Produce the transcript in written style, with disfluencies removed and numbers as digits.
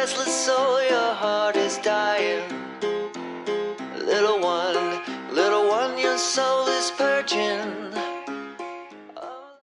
restless soul, your heart is dying. Little one, your soul is purging.